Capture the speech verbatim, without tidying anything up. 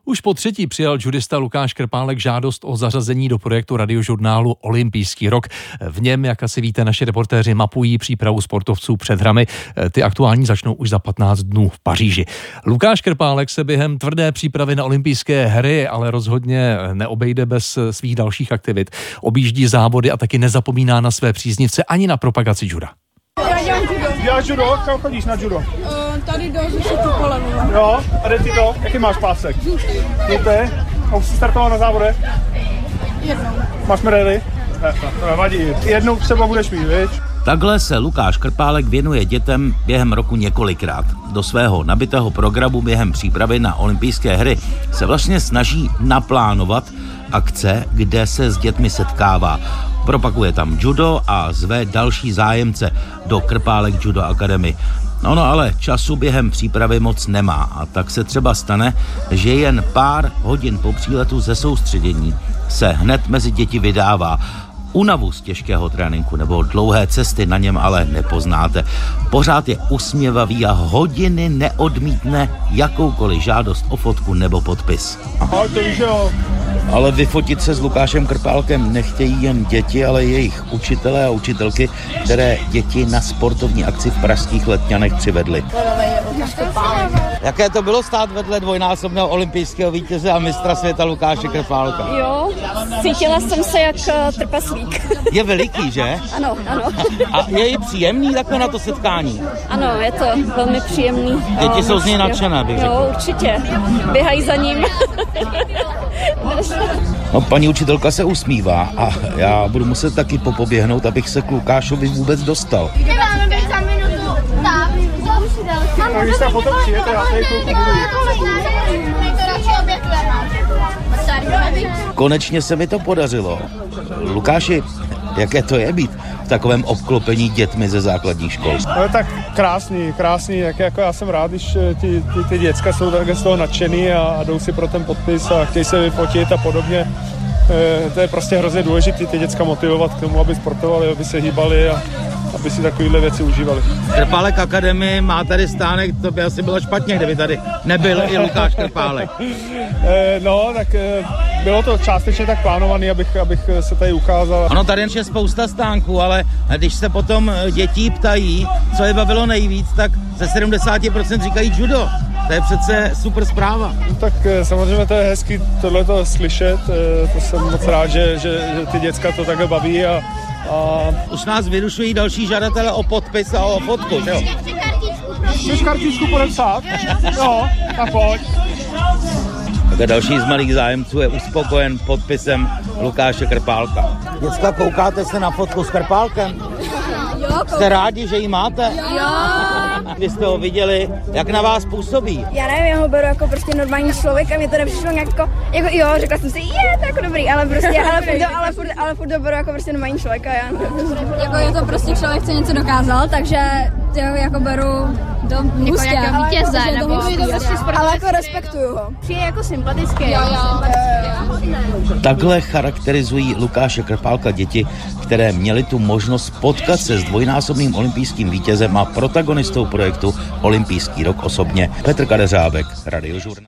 Už po třetí přijal judista Lukáš Krpálek žádost o zařazení do projektu radiožurnálu Olympijský rok. V něm, jak asi víte, naši reportéři mapují přípravu sportovců před hrami. Ty aktuální začnou už za patnáct dnů v Paříži. Lukáš Krpálek se během tvrdé přípravy na olympijské hry ale rozhodně neobejde bez svých dalších aktivit. Objíždí závody a taky nezapomíná na své příznivce ani na propagaci juda. Já dělám judo. Děláš judo? Kam chodíš na judo? Uh, tady do zešetu kolem. Jo, a jde ti to? Jaký máš pásek? Žlutý. A už jsi startoval na závodech? Jednou. Máš medaily? Ne, to nevadí. Jednou třeba budeš mít, viď? Takhle se Lukáš Krpálek věnuje dětem během roku několikrát. Do svého nabitého programu během přípravy na olympijské hry se vlastně snaží naplánovat akce, kde se s dětmi setkává. Propaguje tam judo a zve další zájemce do Krpálek Judo Academy. No, no ale času během přípravy moc nemá a tak se třeba stane, že jen pár hodin po příletu ze soustředění se hned mezi děti vydává. Únavu z těžkého tréninku nebo dlouhé cesty na něm ale nepoznáte. Pořád je usměvavý a hodiny neodmítne jakoukoliv žádost o fotku nebo podpis. Ahoj, to víš, jo. Ale vyfotit se s Lukášem Krpálkem nechtějí jen děti, ale jejich učitelé a učitelky, které děti na sportovní akci v pražských Letňanech přivedly. Jaké to bylo stát vedle dvojnásobného olympijského vítěze a mistra světa Lukáše Krpálka? Jo, cítila jsem se jak trpaslík. Je veliký, že? Ano, ano. A je i příjemný takhle na to setkání? Ano, je to velmi příjemný. Děti jsou z něj nadšené, bych řekl. Jo, určitě. Běhají za ním. No, paní učitelka se usmívá a já budu muset taky popoběhnout, abych se k Lukášovi vůbec dostal. Máme být za minutu. Tak, to už jde. A když se potom přijete, já tady chvilku budu. Konečně se mi to podařilo. Lukáši, jaké to je být v takovém obklopení dětmi ze základních škol? No, tak krásný, krásný, jak jako já jsem rád, když ty, ty, ty děcka jsou takhle z toho nadšený a, a jdou si pro ten podpis a chtějí se vyfotit a podobně. E, to je prostě hrozně důležité ty děcka motivovat k tomu, aby sportovali, aby se hýbali a aby si takovéhle věci užívali. Krpálek Academy má tady stánek, to by asi bylo špatně, kdyby tady nebyl i Lukáš Krpálek. E, no, tak e, bylo to částečně tak plánovaný, abych, abych se tady ukázal. Ono tady je spousta stánků, ale když se potom dětí ptají, co je bavilo nejvíc, tak ze sedmdesát procent říkají judo. To je přece super zpráva. No, tak samozřejmě to je hezky tohleto slyšet, e, to jsem moc rád, že, že, že ty děcka to takhle baví a A... Už nás vyrušují další žadatelé o podpis a o fotku, že jo? Chceš kartičku podepsat? Jo, tak pojď. Tak další z malých zájemců je uspokojen podpisem Lukáše Krpálka. Děcka, koukáte se na fotku s Krpálkem? Jo, Jste rádi, že ji máte? Jo. Vy jste ho viděli, jak na vás působí? Já nevím, já ho beru jako prostě normální člověk a mě to nepřišlo nějak jako, jako jo, řekla jsem si, je, to jako dobrý, ale prostě, ale furt, to, ale furt, ale furt to beru jako prostě normální člověk a já jako je to prostě člověk, co něco dokázal, takže ho jako beru do hustě. Jako vítěze, ale, nebo ale jako respektuju ho. Přijde jako sympatický. Jo, jo. Takhle charakterizují Lukáše Krpálka děti, které měly tu možnost potkat se s dvojnásobným olympijským vítězem a protagonistou projektu Olympijský rok osobně. Petr Kadeřábek, Radiožurnál.